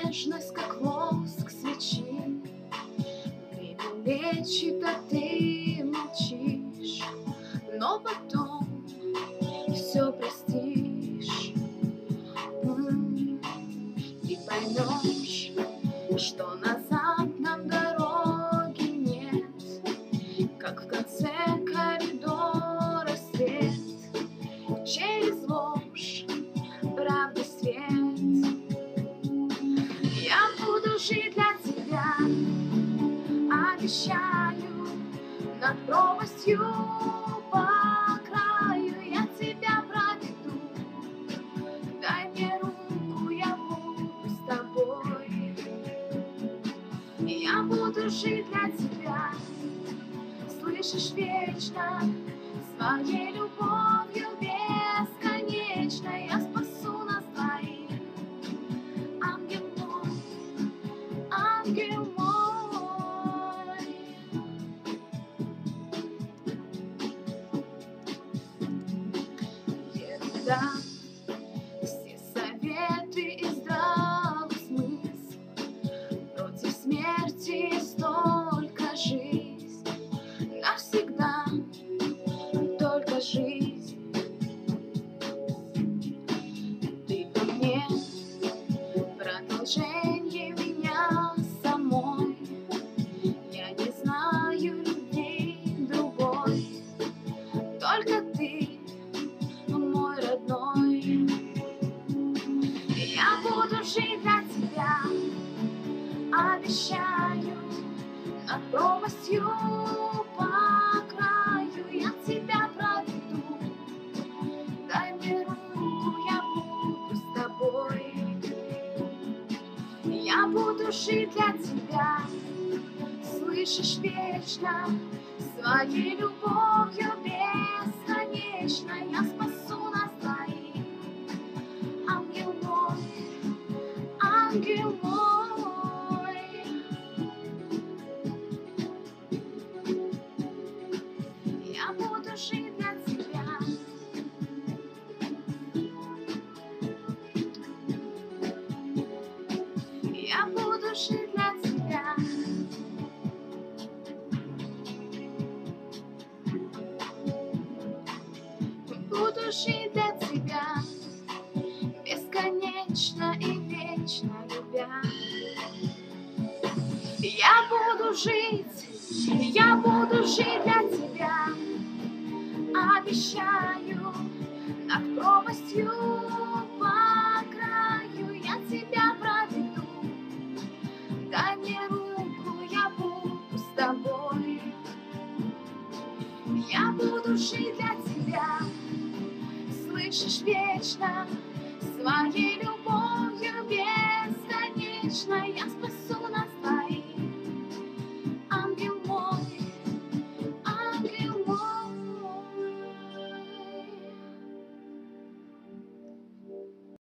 нежность, как воск свечи. Время лечит, а ты молчишь, но потом все простишь. И поймешь, что назад нам дороги нет, как в конце коридора свет, через ложь правды свет. Я буду жить для тебя, обещаю, над пропастью по краю я тебя проведу. Дай мне руку, я буду с тобой. Я буду жить для тебя, слышишь, вечно, своей любовью бесконечной. Я спасу нас двоих, ангел мой, ангел мой. Ерунда, все советы и здравый смысл, против смерти столько жизнь, навсегда только жизнь. Ты во мне продолжение меня самой, я не знаю любви другой, только ты мой родной. Я буду жить для тебя, обещаю, над пропастью по краю я тебя проведу. Дай мне руку, я буду с тобой. Я буду жить для тебя, слышишь, вечно, своей любовью бесконечной. Я спасу нас двоих, ангел мой, ангел мой. Я буду жить для тебя. Я буду жить для тебя. Буду жить для тебя, бесконечно и вечно любя. Я буду жить для тебя, обещаю, над пропастью по краю я тебя проведу. Дай мне руку, я буду с тобой. Я буду жить для тебя, слышишь, вечно, своей любовью бесконечной. Я спасу